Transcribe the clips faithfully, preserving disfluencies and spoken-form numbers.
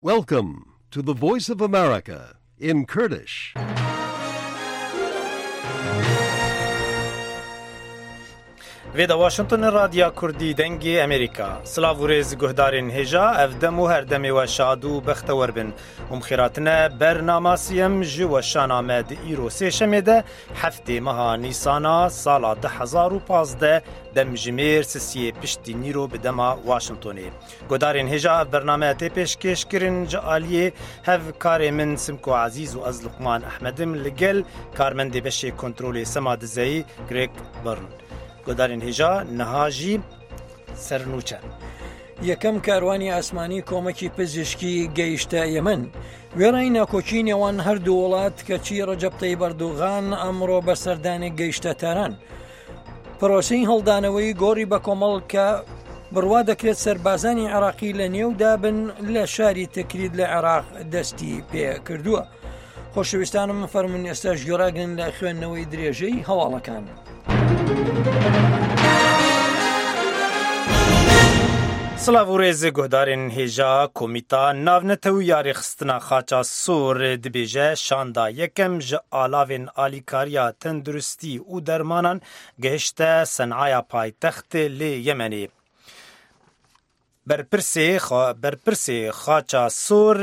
Welcome to the Voice of America in Kurdish. Veda Washington Radya Kurdi dengi Amerika. Slav u rêz guhdarên hêja ev dem û her demê we şad û bextewar bin. Hûn xêratine bernamasiyem ji weşana me di îro sêşemê de heftê meha Nîsana sala du hezar û panzdeh demjimêr sisiyê piştî Nîro bi dema Washingtonê. Guhdarên hêja ev bername tê pêşkêşkirin ji aliyê hevkarê min Simko Ezîz û ez Luqman Ehmedim li gel karmendê beşê kontrolê Sema Dizeyî Greg Byrne. گۆدارên هێژا niha jî sernûçe. یەکەم کاروانی ئاسمانی کۆمەکی پزیشکی گەیشتە یەمەن. وێڕای ناکۆچی نێوان هەردوو وڵات کەچی ڕەجەب تەیب ئەردوغان ئەمڕۆ بەسەردانێک گەیشتە تاران. پرۆسەی هەڵدانەوەی گۆڕی بە کۆمەڵ کە بڕوا دەکرێت سەربازانی عێراقی لە نێودا بن لە شاری تکرید لە عێراق دەستی پێ کردووە. خۆشەویستانم فەرمون ئێستا ژێڕاگرن لە خوێندنەوەی درێژەی هەواڵەکان. Slav û rêzê guhdarên hêja komîta navnetewî yarêxistina xaça sor dibêje şanda yekem ji alavên alîkariya tenduristî û dermanan gihişte Senaya paytextê lê Yemenê. Berpirsê berpirsê xaça sor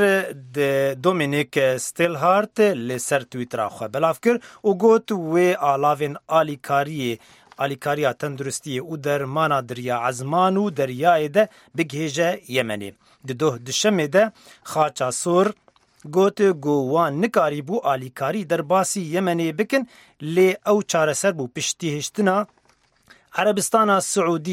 Dominic Stilhart li ser Twitter'a xwe belav kir û got wê alavên alîkariyê alîkariya tenduristiyê û dermana Diriya Ezman û Deryayê de bigihêje Yemenê. Di doh dişemê de xaça sor got got wan nikarîbû alîkarî derbasî Yemenê bikin lê ew çareser bû piştî hêştina Erebistana Siûdî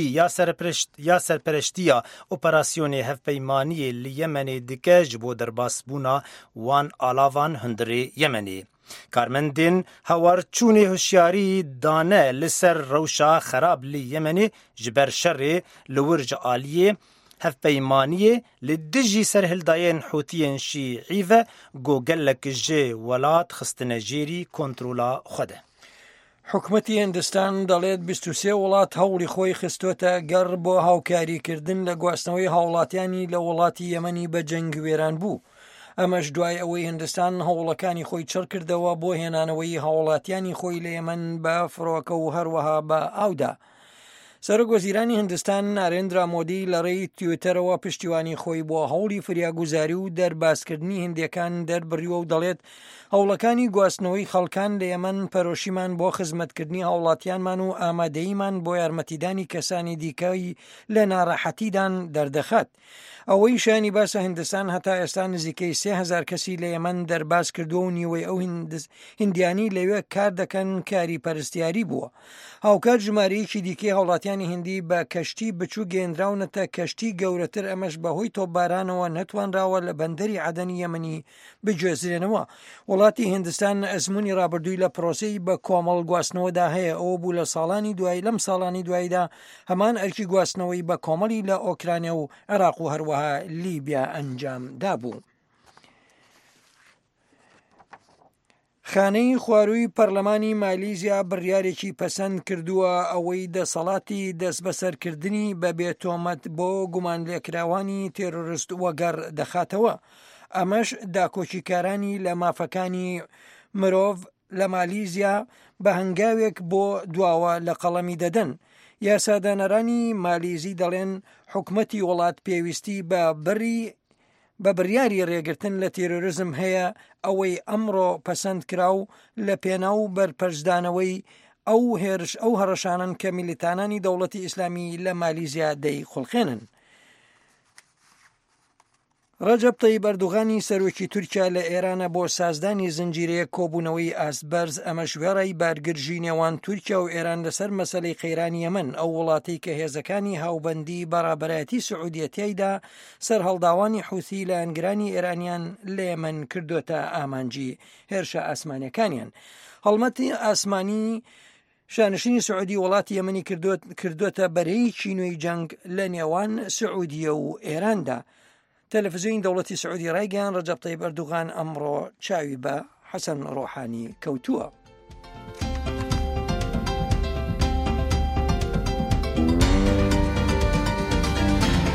ya serpereştiya operasyonê hevpeymaniyê li Yemenê dike ji bo derbasbûna wan alavan hundirê Yemenê. Karmendên hewarçûnê hişyarî dane li ser rewşa xerab li Yemenê ji ber şerê li wir ji aliyê hevpeymaniyê li dijî serhildayên Hûtiyên Şîî ve got gelek ji welat xistine jêrî kontrola xwe de. حکومەتی هیندستان دەڵێت بیست و سێ وڵات هەوڵی خۆی خستوتە گەڕ بۆ هاوکاریکردن لە گواستنەوەی هاوڵاتیانی لە وڵاتی یەمەنی بە جەنگوێران بوو. ئەمەش دوای ئەوەی هیندستان هەوڵەکانی خۆی چڕ کردەوە بۆ هێنانەوەی هاوڵاتیانی خۆی لە یەمەن بە فڕۆکە و هەروەها بە ئاودا. سەرۆکوەزیرانی هیندستان نارێندرا مۆدی لە ڕێی تویتەرەوە پشتیوانی خۆی بۆ هەوڵی فریاگوزاری و دەرباسکردنی هندیەکان دەربڕیوە و دەڵێت هەوڵەکانی گواستنەوەی خەڵکان لە یەمەن پەرۆشیمان بۆ خزمەتکردنی هاوڵاتیانمان و ئامادەییمان بۆ یارمەتیدانی کەسانی دیکەی لە ناڕەحەتیدان دەردەخات. ئەوەی شانی باسە هیندستان هەتا ئێستا نزیکەی سێ هەزار کەسی لە یەمەن دەرباس کردو و نیوەی ئەو هندیانی لەوێ کار دەکەن کاری پەرستیاری بووە. هاوکات ژمارەیەکی دیکەی هاوڵاتیانی هندی بە کەشتی بچوو گەێنراونەتە کەشتی گەورەتر ئەمەش بەهۆی تۆپبارانەوە نەتوانراوە لە بەندەری عەدەنی یەمەنی بگوێزرێنەوە. وڵاتی هیندستان ئەزموونی ڕابردووی لە پرۆسەی بە کۆمەڵ گواستنەوەدا هەیە ئەوە بوو لە ساڵانی دوای لەم ساڵانی دواییدا هەمان ئەرکی گواستنەوەی بە کۆمەڵی لە ئۆکرانیا و عێراق و هەروەها لیبیا ئەنجام دابوو. خانەی خوارووی پەرلەمانی مالیزیا بڕیارێکی پەسەند کردووە ئەوەی دەسەڵاتی دەست بەسەرکردنی بە بێتۆمەت بۆ گومان لێکراوانی تێرۆریست وەگەڕ دەخاتەوە. ئەمەش داکۆچیکارانی لە مافەکانی مرۆڤ لە مالیزیا بە هەنگاوێک بۆ دواوە لە قەڵەمی دەدەن. یاسادانەرانی مالیزی دەڵێن حکومەتی وڵات پێویستی بە بڕی بە بڕیاری ڕێگرتن لە تێرۆریزم هەیە ئەوەی ئەمڕۆ پەسەند کراو لە پێناو بەرپەرشدانەوەی ئەو هێرش ئەو هەڕەشانن کە میلیتانانی دەوڵەتی ئیسلامی لە مالیزیا دەی خوڵخێنن. ڕەجەب تەیب ئەردوغانی سەرۆکی تورکیا لە ئێرانە بۆ سازدانی زنجیرەیە کۆبوونەوەی ئاسبەرز ئەمەش وێڕای بارگرژی نێوان تورکیا و ئێران لەسەر مەسەلەی قەیرانی یەمەن ئەو وڵاتی کە هێزەکانی هاوبەندی بەڕابەرایەتی سعودیەتیایدا سەر هەڵداوانی حوثی لە ئەنگرانی ئێرانیان لە یەمەن کردوتە ئامانجی هێرشە ئاسمانیەکانیان. هەڵمەتی ئاسمانی شانشینی سعودی وڵاتی یەمەنی کردوتە بەرەیەکی نوێی جەنگ لە نێوان سعودیە و ئێراندا. تەلەڤیزیۆنی دەوڵەتی سعودی ڕایگەیاند ڕەجەب تەیب ئەردوغان ئەمڕۆ چاوی بە حەسەن ڕۆحانی کەوتووە.